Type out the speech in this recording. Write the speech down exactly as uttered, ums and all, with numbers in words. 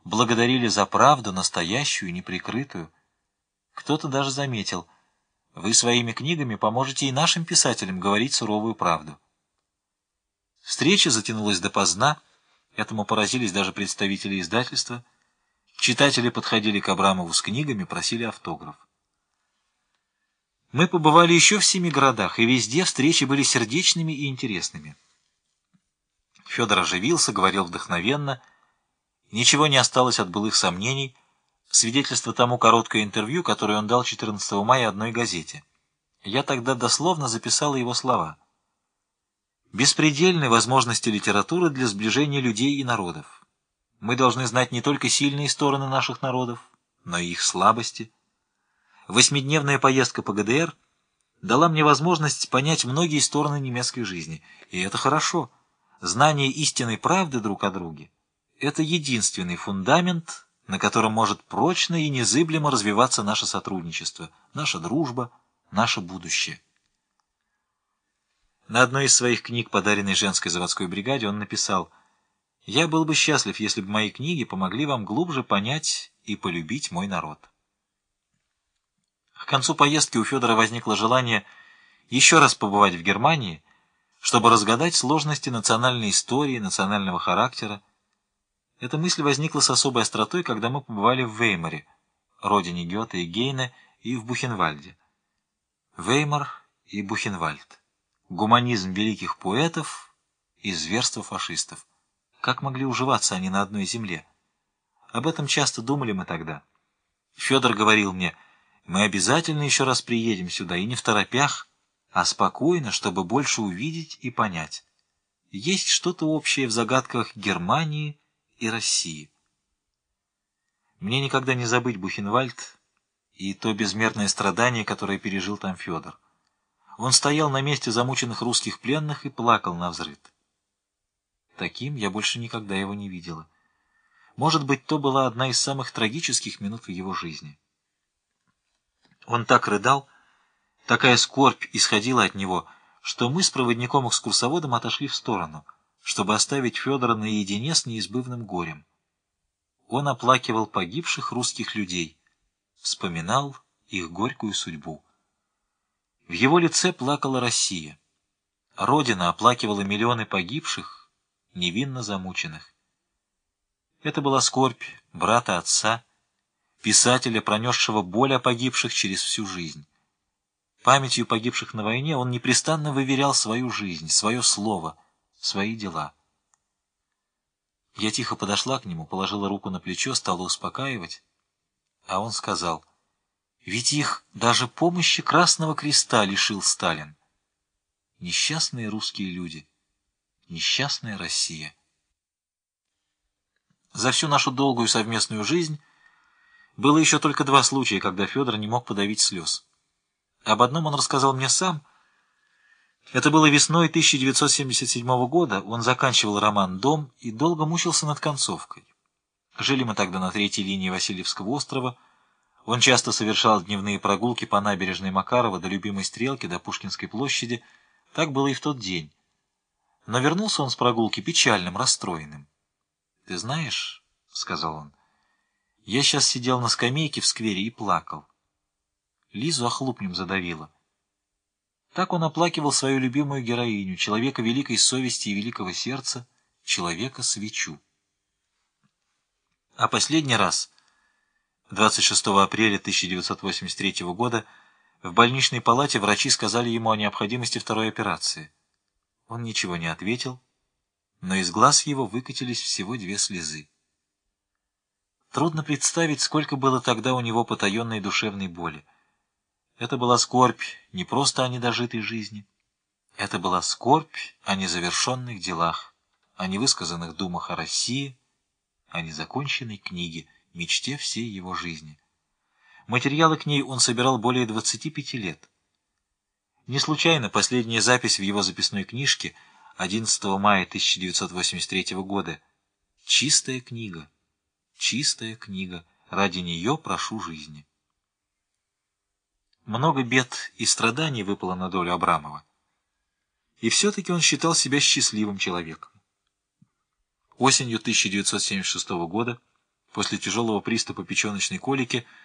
благодарили за правду, настоящую, неприкрытую. Кто-то даже заметил: вы своими книгами поможете и нашим писателям говорить суровую правду. Встреча затянулась допоздна, этому поразились даже представители издательства. Читатели подходили к Абрамову с книгами, просили автограф. Мы побывали еще в семи городах, и везде встречи были сердечными и интересными. Федор оживился, говорил вдохновенно. Ничего не осталось от былых сомнений. Свидетельство тому короткое интервью, которое он дал четырнадцатого мая одной газете. Я тогда дословно записал его слова. «Беспредельны возможности литературы для сближения людей и народов. Мы должны знать не только сильные стороны наших народов, но и их слабости. Восьмидневная поездка по ГДР дала мне возможность понять многие стороны немецкой жизни. И это хорошо. Знание истинной правды друг о друге — это единственный фундамент, на котором может прочно и незыблемо развиваться наше сотрудничество, наша дружба, наше будущее». На одной из своих книг, подаренной женской заводской бригаде, он написал: «Я был бы счастлив, если бы мои книги помогли вам глубже понять и полюбить мой народ». К концу поездки у Федора возникло желание еще раз побывать в Германии, чтобы разгадать сложности национальной истории, национального характера. Эта мысль возникла с особой остротой, когда мы побывали в Веймаре, родине Гёте и Гейне, и в Бухенвальде. Веймар и Бухенвальд. Гуманизм великих поэтов и зверство фашистов. Как могли уживаться они на одной земле? Об этом часто думали мы тогда. Федор говорил мне: мы обязательно еще раз приедем сюда, и не в торопях, а спокойно, чтобы больше увидеть и понять. Есть что-то общее в загадках Германии и России. Мне никогда не забыть Бухенвальд и то безмерное страдание, которое пережил там Федор. Он стоял на месте замученных русских пленных и плакал навзрыд. Таким я больше никогда его не видела. Может быть, то была одна из самых трагических минут в его жизни. Он так рыдал, такая скорбь исходила от него, что мы с проводником-экскурсоводом отошли в сторону, чтобы оставить Федора наедине с неизбывным горем. Он оплакивал погибших русских людей, вспоминал их горькую судьбу. В его лице плакала Россия. Родина оплакивала миллионы погибших, невинно замученных. Это была скорбь брата отца, писателя, пронесшего боль о погибших через всю жизнь. Памятью погибших на войне он непрестанно выверял свою жизнь, свое слово, свои дела. Я тихо подошла к нему, положила руку на плечо, стала успокаивать, а он сказал: «Ведь их даже помощи Красного Креста лишил Сталин. Несчастные русские люди, несчастная Россия». За всю нашу долгую совместную жизнь было еще только два случая, когда Федор не мог подавить слез. Об одном он рассказал мне сам. Это было весной тысяча девятьсот семьдесят седьмого года. Он заканчивал роман «Дом» и долго мучился над концовкой. Жили мы тогда на третьей линии Васильевского острова. Он часто совершал дневные прогулки по набережной Макарова до любимой Стрелки, до Пушкинской площади. Так было и в тот день. Но вернулся он с прогулки печальным, расстроенным. «Ты знаешь, — сказал он, — я сейчас сидел на скамейке в сквере и плакал. Лизу охлупнем задавило». Так он оплакивал свою любимую героиню, человека великой совести и великого сердца, человека-свечу. А последний раз, двадцать шестого апреля тысяча девятьсот восемьдесят третьего года, в больничной палате врачи сказали ему о необходимости второй операции. Он ничего не ответил, но из глаз его выкатились всего две слезы. Трудно представить, сколько было тогда у него потаенной душевной боли. Это была скорбь не просто о недожитой жизни. Это была скорбь о незавершенных делах, о невысказанных думах о России, о незаконченной книге, мечте всей его жизни. Материалы к ней он собирал более двадцати пяти лет. Не случайно последняя запись в его записной книжке одиннадцатого мая тысяча девятьсот восемьдесят третьего года: «Чистая книга, чистая книга, ради нее прошу жизни». Много бед и страданий выпало на долю Абрамова. И все-таки он считал себя счастливым человеком. Осенью тысяча девятьсот семьдесят шестого года После тяжелого приступа печеночной колики